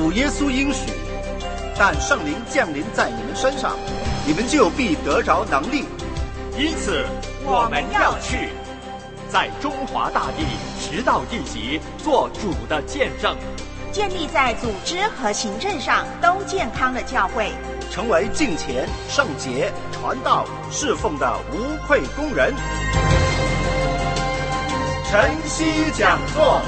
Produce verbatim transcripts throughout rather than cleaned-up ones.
主耶稣应许，但圣灵降临在你们身上，你们就必得着能力。 因此我们要去，在中华大地直到地极做主的见证， 建立在组织和行政上都健康的教会， 成为敬虔、圣洁、传道、侍奉的无愧工人。晨曦讲座。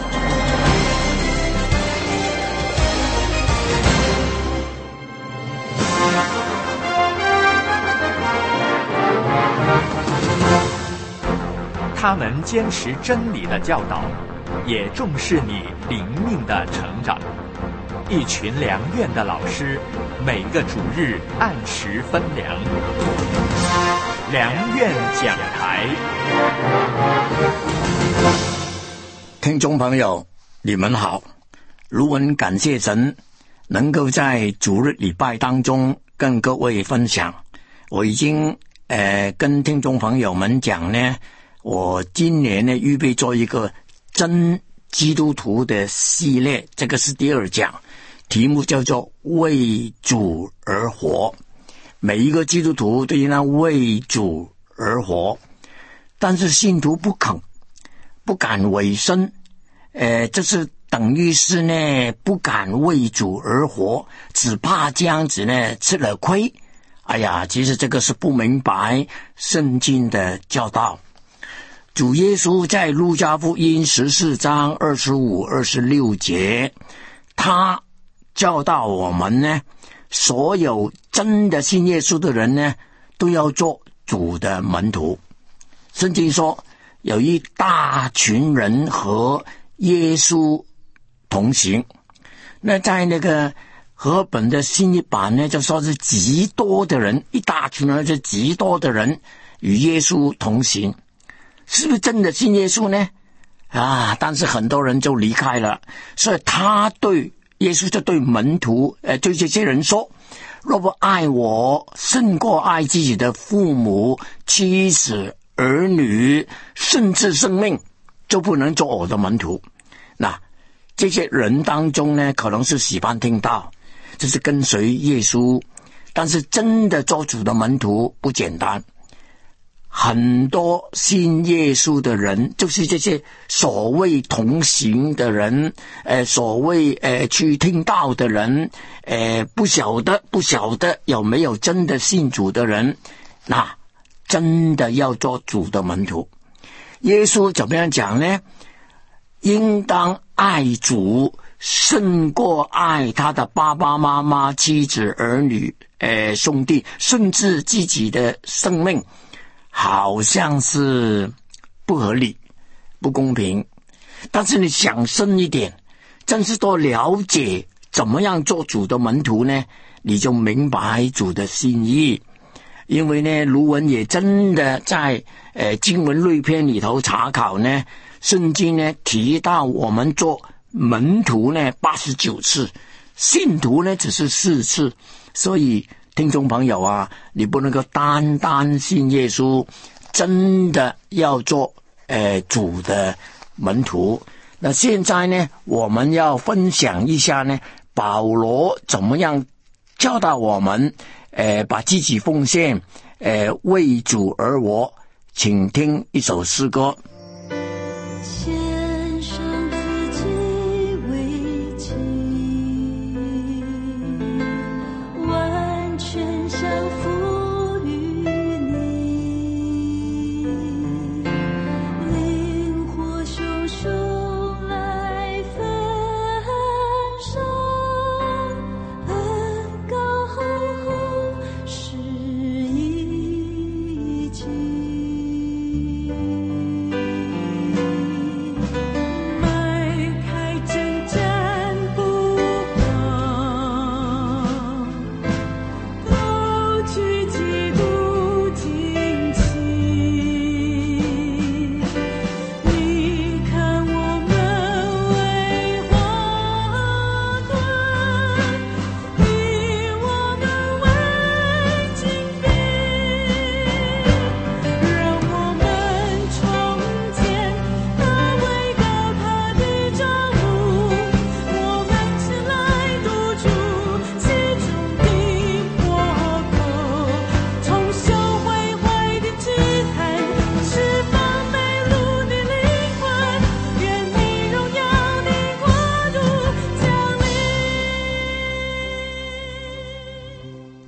他们坚持真理的教导，也重视你灵命的成长。一群良院的老师，每个主日按时分粮。良院讲台。 听众朋友，你们好。卢文感谢神，能够在主日礼拜当中跟各位分享。我已经呃跟听众朋友们讲呢，我今年呢预备做一个真基督徒的系列，这个是第二讲，题目叫做为主而活。每一个基督徒都应当为主而活，但是信徒不肯不敢委身，呃，这是等于是呢不敢为主而活，只怕这样子呢吃了亏。哎呀，其实这个是不明白圣经的教导。主耶稣在路加福音十四章二十五、二十六节，他教导我们呢，所有真的信耶稣的人呢，都要做主的门徒。圣经说，有一大群人和耶稣同行。那在那个和本的新译版呢，就说是极多的人，一大群人是极多的人与耶稣同行。是不是真的信耶稣呢？啊，但是很多人就离开了，所以他对耶稣就对门徒，呃，对这些人说：若不爱我胜过爱自己的父母、妻子、儿女，甚至生命，就不能做我的门徒。那这些人当中呢，可能是喜欢听到，就是跟随耶稣，但是真的做主的门徒不简单。很多信耶稣的人，就是这些所谓同行的人，呃，所谓呃去听道的人，呃，不晓得不晓得有没有真的信主的人，那真的要做主的门徒。耶稣怎么样讲呢？应当爱主胜过爱他的爸爸妈妈、妻子、儿女、呃兄弟，甚至自己的生命。好像是不合理、不公平，但是你想深一点，真是多了解怎么样做主的门徒呢，你就明白主的心意。因为呢，卢文也真的在呃经文类篇里头查考呢，圣经呢提到我们做门徒呢八十九次，信徒呢只是四次，所以听众朋友啊，你不能够单单信耶稣，真的要做呃主的门徒。那现在呢，我们要分享一下呢，保罗怎么样教导我们，呃，把自己奉献，呃，为主而活。请听一首诗歌。 是一起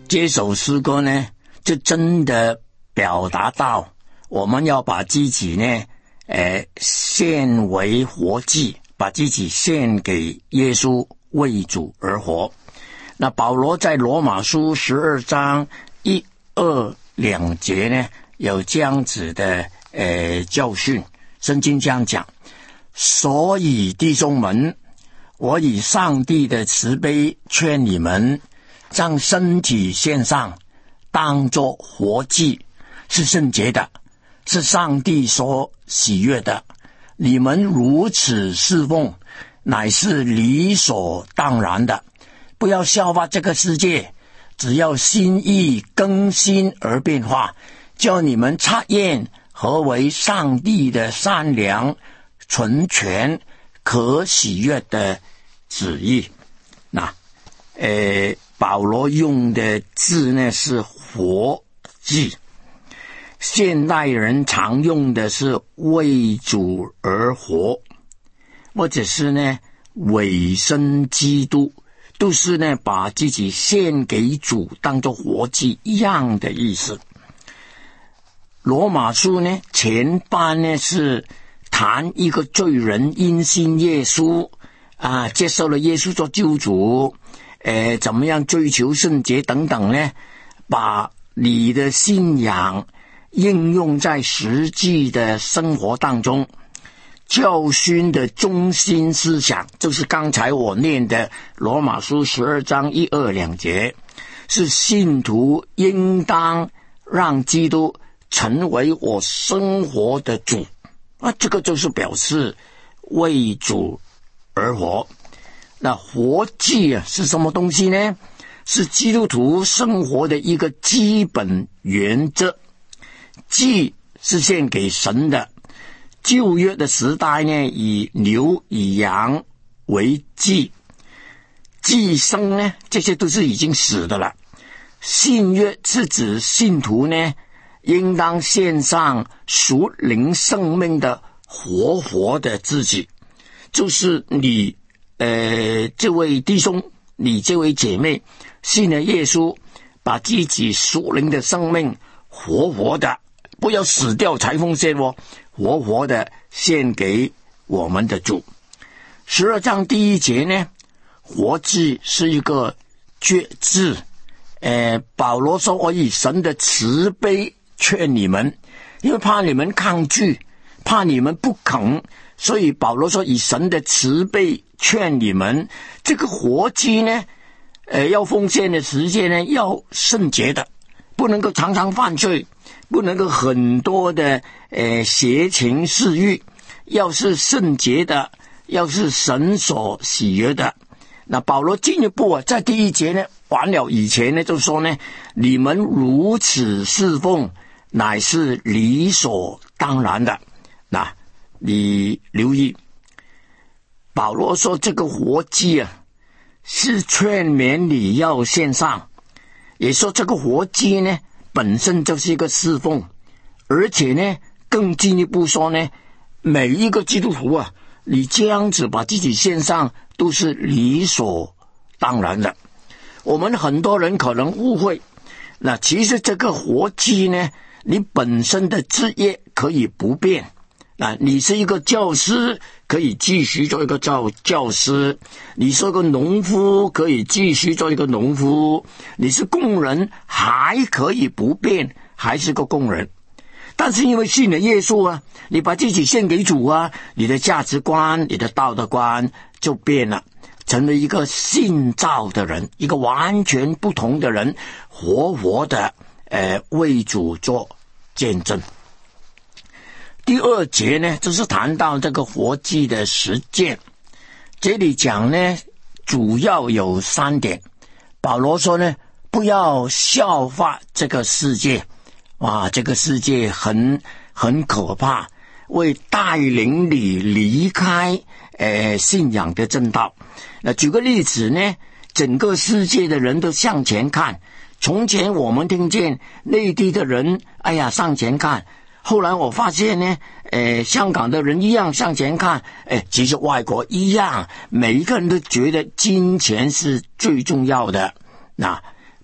这首诗歌呢，就真的表达到我们要把自己呢，呃，献为活祭，把自己献给耶稣，为主而活。那保罗在罗马书十二章一二两节呢，有这样子的呃教训，圣经这样讲：所以弟兄们，我以上帝的慈悲劝你们，将身体献上，当作活祭，是圣洁的，是上帝所喜悦的。你们如此侍奉，乃是理所当然的。不要效法这个世界，只要心意更新而变化，叫你们察验何为上帝的善良、纯全、可喜悦的旨意。那呃，保罗用的字呢是活祭，现代人常用的是为主而活，或者是呢委身基督，都是呢把自己献给主当作活祭一样的意思。罗马书呢前半呢是谈一个罪人因信耶稣啊，接受了耶稣做救主，呃，怎么样追求圣洁等等呢，把你的信仰应用在实际的生活当中。教训的中心思想就是刚才我念的罗马书十二章一二两节，是信徒应当让基督成为我生活的主啊，这个就是表示为主而活。那活祭啊是什么东西呢？是基督徒生活的一个基本原则。祭是献给神的，旧约的时代呢，以牛以羊为祭，祭牲呢，这些都是已经死的了。新约是指信徒呢，应当献上属灵生命的活活的自己，就是你呃这位弟兄，你这位姐妹信了耶稣，把自己属灵的生命活活的，不要死掉才奉献哦，活活的献给我们的主。十二章第一节呢，活祭是一个决志。呃，保罗说：“我以神的慈悲劝你们，因为怕你们抗拒，怕你们不肯，所以保罗说以神的慈悲劝你们。这个活祭呢，呃，要奉献的时间呢，要圣洁的，不能够常常犯罪。”不能够很多的呃邪情私欲，要是圣洁的，要是神所喜悦的。那保罗进一步啊，在第一节呢，完了以前呢，就说呢，你们如此侍奉，乃是理所当然的。那你留意，保罗说这个活祭啊，是劝勉你要献上，也说这个活祭呢，本身就是一个侍奉，而且呢，更进一步说呢，每一个基督徒啊，你这样子把自己献上，都是理所当然的。我们很多人可能误会，那其实这个活祭呢，你本身的职业可以不变。那你是一个教师，可以继续做一个教教师；你是个农夫，可以继续做一个农夫；你是工人，还可以不变，还是个工人。但是因为信了耶稣啊，你把自己献给主啊，你的价值观、你的道德观就变了，成为一个信造的人，一个完全不同的人，活活的呃为主做见证。第二节呢，就是谈到这个活祭的实践。这里讲呢，主要有三点。保罗说呢，不要效法这个世界。哇，这个世界很很可怕，为带领你离开呃信仰的正道。那举个例子呢，整个世界的人都向前看。从前我们听见内地的人，哎呀，向前看。后来我发现呢，呃，香港的人一样向前看，哎，其实外国一样，每一个人都觉得金钱是最重要的。那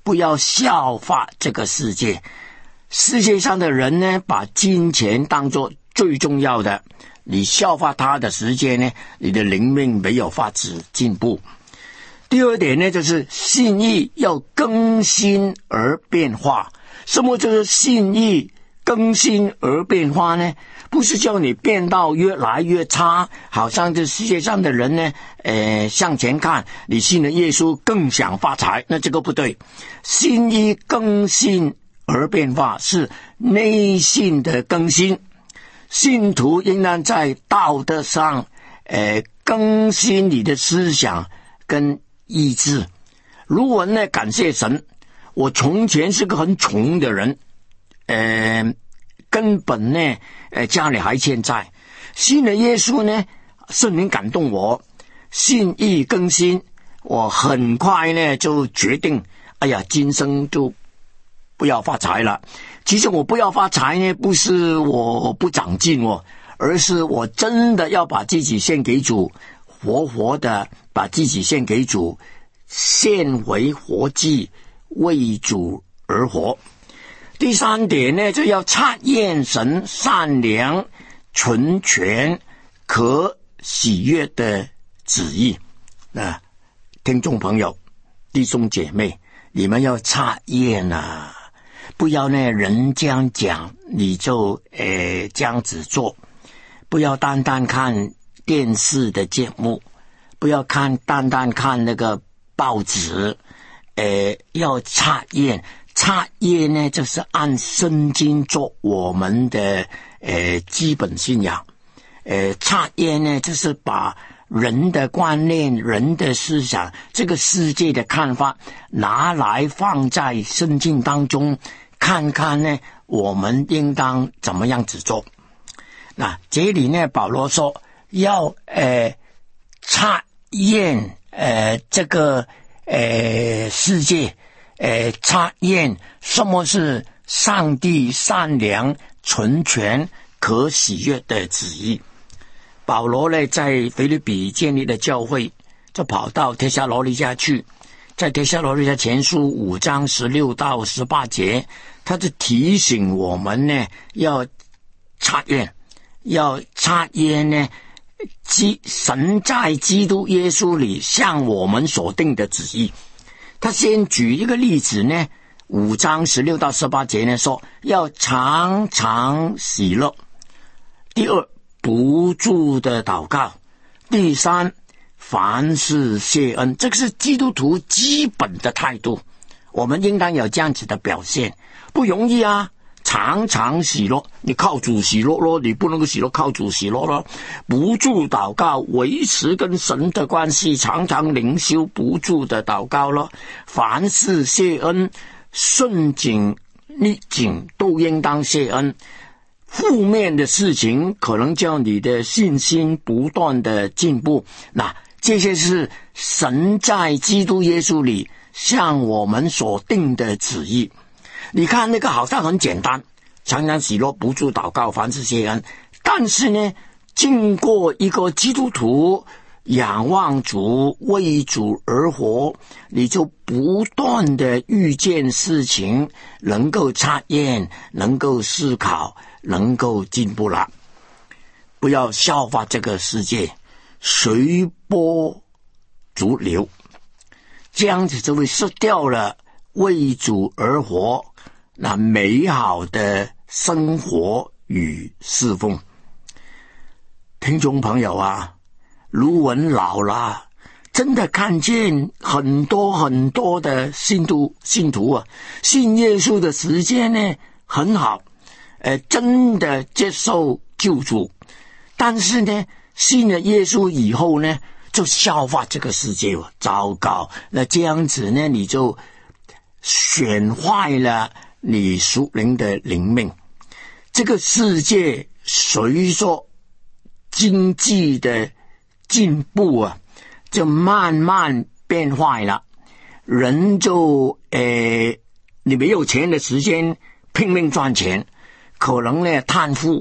不要效法这个世界。世界上的人呢，把金钱当作最重要的，你效法他的时间呢，你的灵命没有法子进步。第二点呢，就是信义要更新而变化。什么就是信义更新而变化呢？不是叫你变到越来越差，好像这世界上的人呢，呃，向前看，你信了耶稣更想发财，那这个不对。信义更新而变化是内心的更新，信徒应当在道德上，呃，更新你的思想跟意志。如文呢，感谢神，我从前是个很穷的人，呃。根本呢，呃，家里还欠债。信了耶稣呢，圣灵感动我，信义更新，我很快呢就决定，哎呀，今生就不要发财了。其实我不要发财呢，不是我不长进哦，而是我真的要把自己献给主，活活的把自己献给主，献为活祭，为主而活。第三点呢，就要察验神善良、纯全、可喜悦的旨意。那听众朋友、弟兄姐妹，你们要察验啊，不要呢人这样讲你就呃这样子做，不要单单看电视的节目，不要看单单看那个报纸，呃要察验。察验呢，就是按圣经做我们的呃基本信仰。呃，察验呢，就是把人的观念、人的思想、这个世界的看法拿来放在圣经当中，看看呢，我们应当怎么样子做。那这里呢，保罗说要呃察验呃这个呃世界。呃，察验什么是上帝善良、纯全、可喜悦的旨意。保罗呢，在腓立比建立的教会，就跑到帖撒罗尼迦去，在帖撒罗尼迦前书五章十六到十八节，他就提醒我们呢，要察验，要察验呢，基神在基督耶稣里向我们所定的旨意。他先举一个例子呢，五章十六到十八节呢说要常常喜乐。第二，不住的祷告。第三，凡事谢恩。这个是基督徒基本的态度，我们应当有这样子的表现。不容易啊，常常喜乐，你靠主喜乐咯，你不能够喜乐靠主喜乐咯。不住祷告，维持跟神的关系，常常灵修不住的祷告咯。凡事谢恩，顺境逆境都应当谢恩。负面的事情可能叫你的信心不断的进步，那这些是神在基督耶稣里向我们所定的旨意。你看那个好像很简单，常常喜乐，不住祷告，凡事谢恩。但是呢，经过一个基督徒仰望主，为主而活，你就不断的遇见事情，能够察验，能够思考，能够进步了。不要效法这个世界，随波逐流，这样子就会失掉了为主而活那美好的生活与侍奉。听众朋友啊，卢文老了，真的看见很多很多的信徒信徒啊，信耶稣的时间呢很好，呃，真的接受救主，但是呢，信了耶稣以后呢，就效法这个世界哦，糟糕！那这样子呢，你就选坏了你属灵的灵命。这个世界随着经济的进步啊，就慢慢变坏了。人就呃，你没有钱的时间拼命赚钱，可能呢贪腐，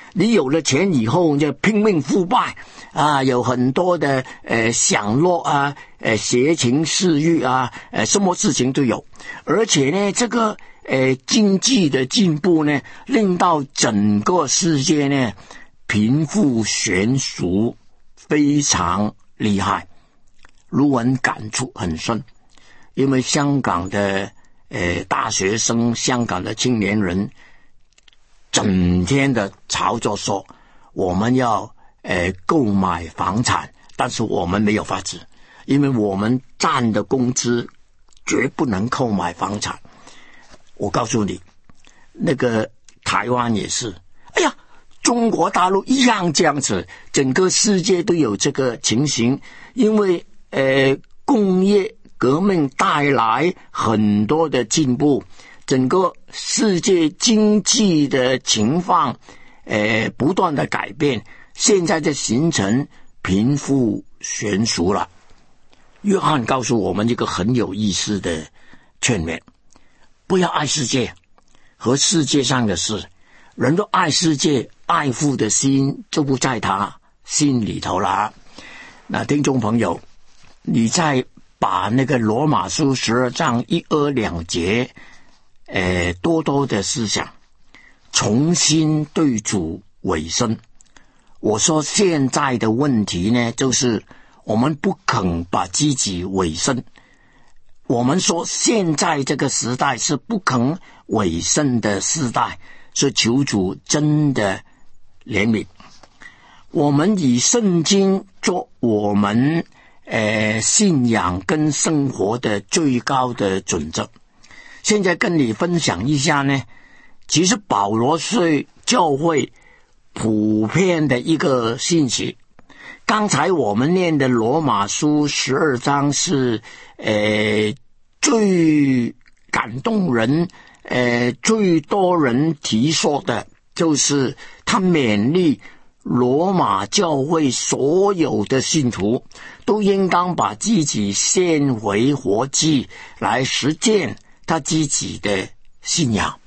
你有了钱以后就拼命腐败啊，有很多的呃享乐啊，呃邪情私欲啊，呃什么事情都有。而且呢，这个呃经济的进步呢，令到整个世界呢贫富悬殊非常厉害。卢文感触很深，因为香港的呃大学生、香港的青年人整天的吵着说我们要呃购买房产，但是我们没有法子，因为我们赚的工资绝不能购买房产。我告诉你，那个台湾也是，哎呀，中国大陆一样这样子，整个世界都有这个情形。因为呃工业革命带来很多的进步，整个世界经济的情况呃不断的改变，现在就形成贫富悬殊了。约翰告诉我们一个很有意思的劝勉，不要爱世界和世界上的事。人都爱世界，爱父的心就不在他心里头了。那听众朋友，你再把那个罗马书十二章一二两节呃多多的思想，重新对主委身。我说现在的问题呢，就是我们不肯把自己委身。我们说现在这个时代是不肯委身的时代，是求主真的怜悯。我们以圣经做我们呃信仰跟生活的最高的准则。现在跟你分享一下呢，其实保罗是教会普遍的一个信息。刚才我们念的罗马书十二章是呃最感动人呃最多人提说的，就是他勉励罗马教会所有的信徒都应当把自己献回活祭，来实践他自己的信仰。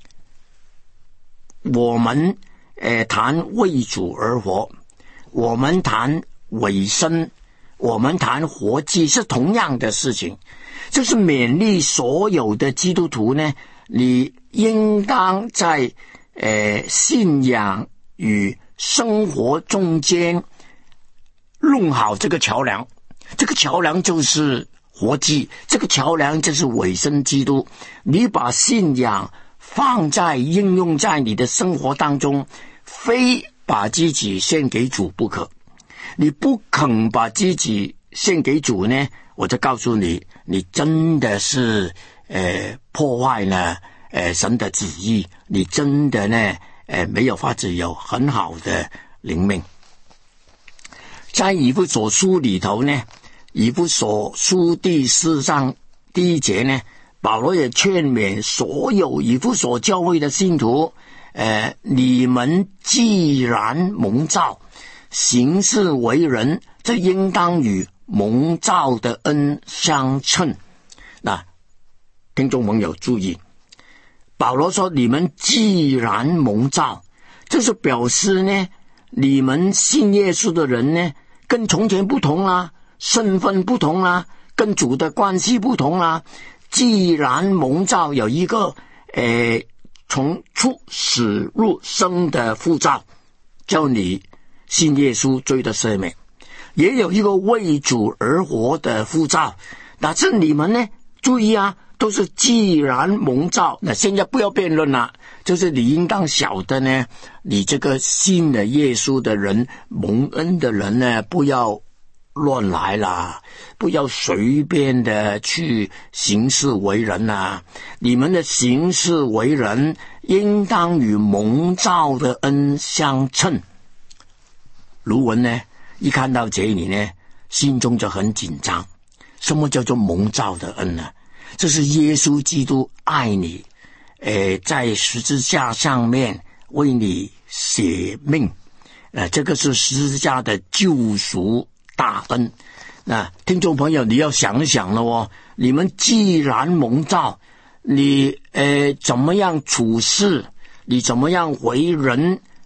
我们呃谈为主而活，我们谈委身，我们谈活祭，是同样的事情。就是勉励所有的基督徒呢，你应当在呃信仰与生活中间弄好这个桥梁。这个桥梁就是活祭，这个桥梁就是委身基督。你把信仰放在应用在你的生活当中，非把自己献给主不可。你不肯把自己献给主呢，我就告诉你，你真的是呃破坏了呃神的旨意，你真的呢呃没有法子有很好的灵命。在以弗所书里头呢，以弗所书第四章第一节呢，保罗也劝勉所有以弗所教会的信徒，呃你们既然蒙召行事为人，这应当与蒙召的恩相称。那听众朋友注意，保罗说你们既然蒙召，就是表示呢，你们信耶稣的人呢，跟从前不同啦，身份不同啦，跟主的关系不同啦。既然蒙召有一个呃从出死入生的呼召，叫你信耶稣罪的赦免，也有一个为主而活的呼召。那这你们呢，注意啊，都是既然蒙召。那现在不要辩论了，就是你应当晓得呢，你这个信了耶稣的人，蒙恩的人呢，不要乱来啦，不要随便的去行事为人啊。你们的行事为人应当与蒙召的恩相称。卢文呢一看到这里呢，心中就很紧张。什么叫做蒙召的恩呢？这是耶稣基督爱你，呃，在十字架上面为你舍命，呃，这个是十字架的救赎大恩。那听众朋友，你要想一想了哦，你们既然蒙召，你呃怎么样处事，你怎么样为人，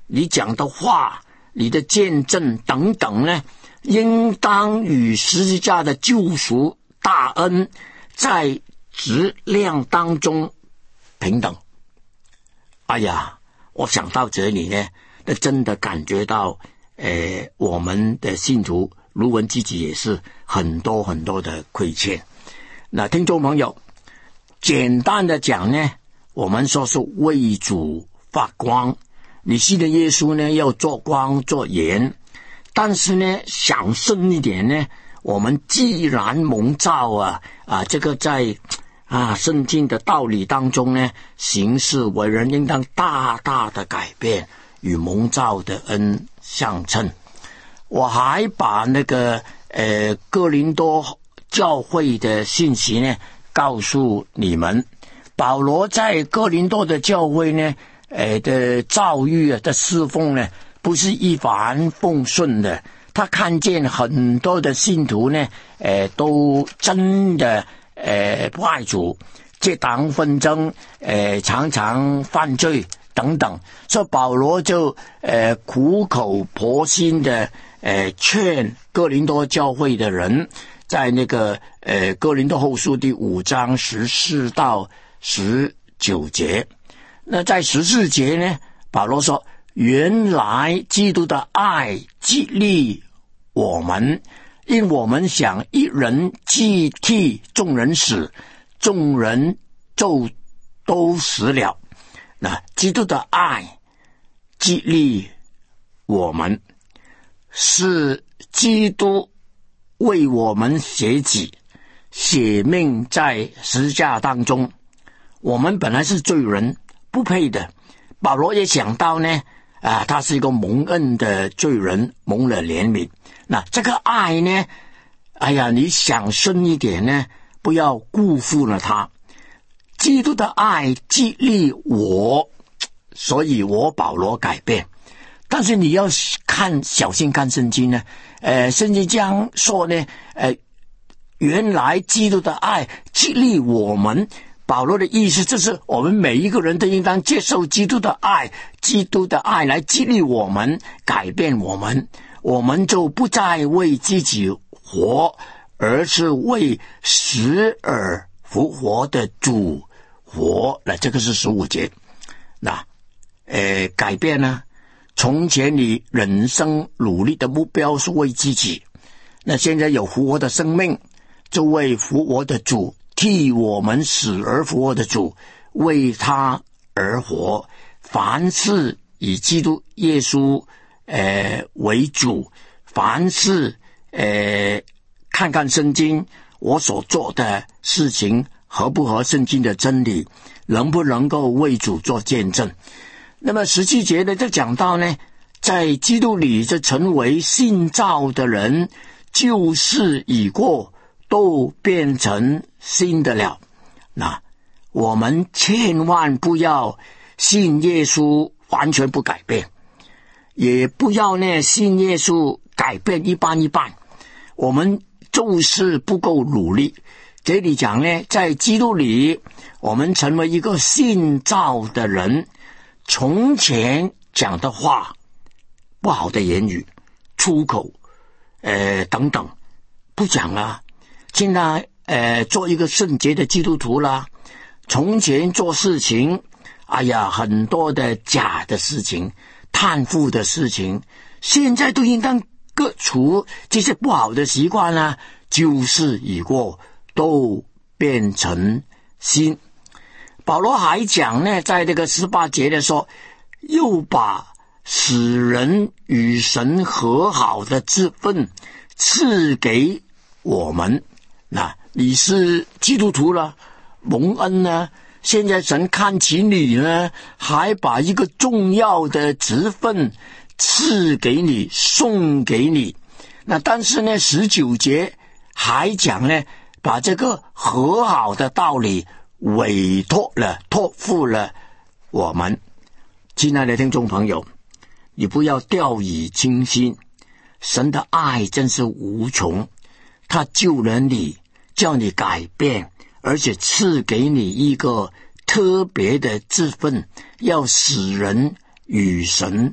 你讲的话、你的见证等等呢，应当与十字架的救赎大恩在质量当中平等。哎呀，我想到这里呢，那真的感觉到呃，我们的信徒卢文自己也是很多很多的亏欠。那听众朋友，简单的讲呢，我们说是为主发光，你信的耶稣呢要做光做盐，但是呢想深一点呢，我们既然蒙召啊啊，这个在啊圣经的道理当中呢，行事为人应当大大的改变，与蒙召的恩相称。我还把那个呃哥林多教会的信息呢告诉你们。保罗在哥林多的教会呢呃的遭遇啊的侍奉呢不是一帆风顺的，他看见很多的信徒呢呃都真的呃不爱主，结党纷争，呃常常犯罪等等，所以保罗就呃苦口婆心的呃劝哥林多教会的人，在那个呃哥林多后书第五章十四到十九节。那在十四节呢，保罗说，原来基督的爱激励我们，因我们想一人既替众人死，众人就都死了。那基督的爱激励我们，是基督为我们舍己，舍命在十字架当中。我们本来是罪人，不配的。保罗也想到呢，啊，他是一个蒙恩的罪人，蒙了怜悯。那这个爱呢，哎呀，你想深一点呢，不要辜负了他。基督的爱激励我，所以我保罗改变。但是你要看小心看圣经呢，呃，圣经这样说呢，呃，原来基督的爱激励我们。保罗的意思就是我们每一个人都应当接受基督的爱，基督的爱来激励我们，改变我们，我们就不再为自己活，而是为死而复活的主活。那这个是十五节。那呃，改变呢，从前你人生努力的目标是为自己，那现在有复活的生命，就为复活的主，替我们死而复活的主，为他而活。凡事以基督耶稣呃为主，凡事呃看看圣经，我所做的事情合不合圣经的真理，能不能够为主做见证。那么十七节呢就讲到呢，在基督里就成为信造的人，旧事已过，都变成新的了。那我们千万不要信耶稣完全不改变，也不要呢信耶稣改变一半一半，我们做事不够努力。这里讲呢，在基督里我们成为一个信造的人，从前讲的话，不好的言语，出口呃等等不讲了，现在呃做一个圣洁的基督徒啦。从前做事情，哎呀，很多的假的事情，贪腐的事情，现在都应当革除这些不好的习惯啦。旧事已过，都变成新。保罗还讲呢，在这个十八节的说，又把使人与神和好的职分赐给我们。那你是基督徒了，蒙恩呢，现在神看起你呢，还把一个重要的职分赐给你，送给你。那但是呢，十九节还讲呢，把这个和好的道理委托了，托付了我们。亲爱的听众朋友，你不要掉以轻心，神的爱真是无穷，他救了你，叫你改变，而且赐给你一个特别的职分，要使人与神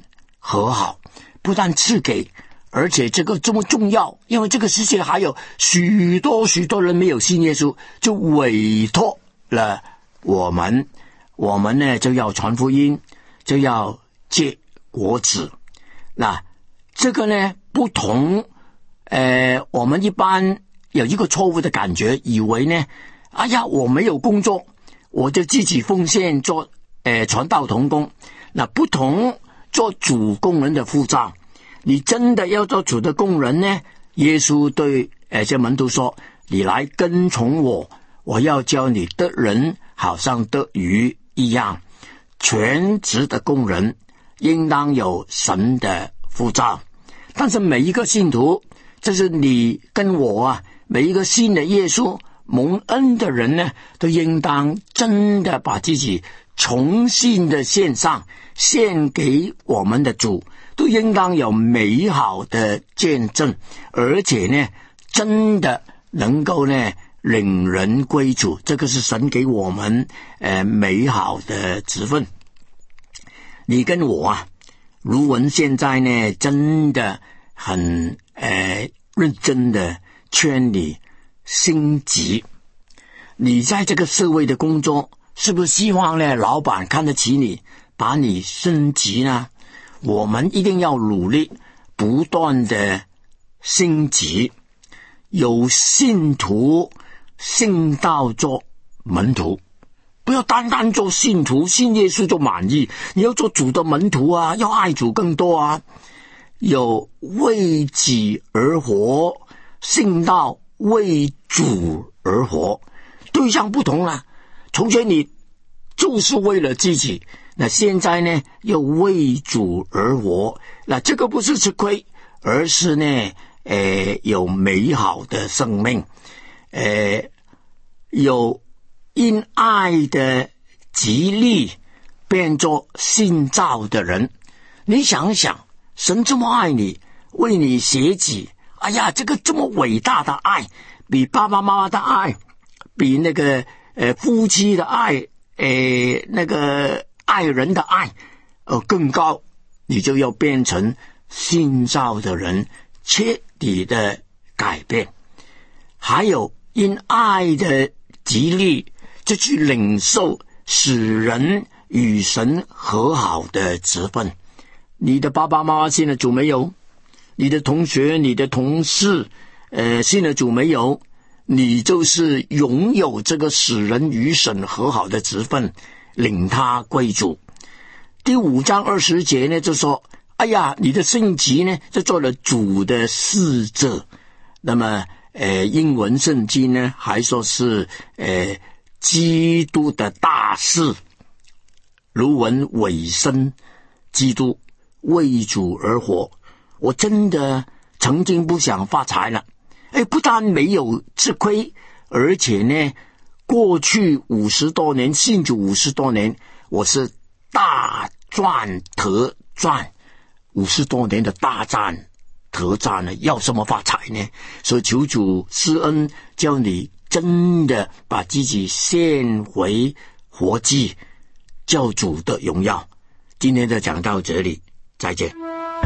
和好，不但赐给，而且这个这么重要，因为这个世界还有许多许多人没有信耶稣，就委托了我们，我们呢就要传福音，就要结果子。那这个呢不同，呃，我们一般有一个错误的感觉，以为呢，哎呀，我没有工作，我就自己奉献做呃传道同工。那不同做主工人的护照，你真的要做主的工人呢？耶稣对呃这门徒说：“你来跟从我，我要教你得人，好像得鱼一样。”全职的工人应当有神的护照，但是每一个信徒，这是你跟我啊，每一个信的耶稣蒙恩的人呢，都应当真的把自己重新的献上，献给我们的主，都应当有美好的见证，而且呢，真的能够呢领人归主，这个是神给我们呃美好的职分。你跟我啊，卢文现在呢，真的很呃认真的劝你升级。你在这个社会的工作，是不是希望呢老板看得起你，把你升级呢？我们一定要努力，不断的升级。有信徒信道做门徒，不要单单做信徒，信耶稣就满意，你要做主的门徒啊，要爱主更多啊。有为己而活，信道为主而活，对象不同了。从前你就是为了自己，那现在呢又为主而活，那这个不是吃亏，而是呢呃有美好的生命，呃有因爱的激励变作信造的人。你想想，神这么爱你，为你舍己，哎呀，这个这么伟大的爱，比爸爸妈妈的爱，比那个呃夫妻的爱，呃那个爱人的爱呃更高，你就要变成信造的人，彻底的改变。还有因爱的激励，就去领受使人与神和好的职分。你的爸爸妈妈信了主没有？你的同学、你的同事呃信了主没有？你就是拥有这个使人与神和好的职分，领他归主。第五章二十节呢就说，哎呀，你的升级呢就做了主的使者。那么呃英文圣经呢还说是呃基督的大事，如闻委身基督，为主而活。我真的曾经不想发财了，哎，不但没有吃亏，而且呢，过去五十多年信主五十多年，我是大赚特赚，五十多年的大赚特赚呢，要什么发财呢？所以求主施恩，叫你真的把自己献回活祭，教主的荣耀。今天就讲到这里，再见。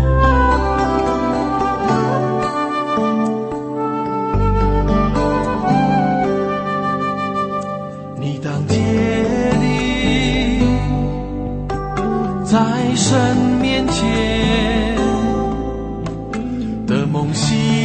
你当竭力在神面前的梦想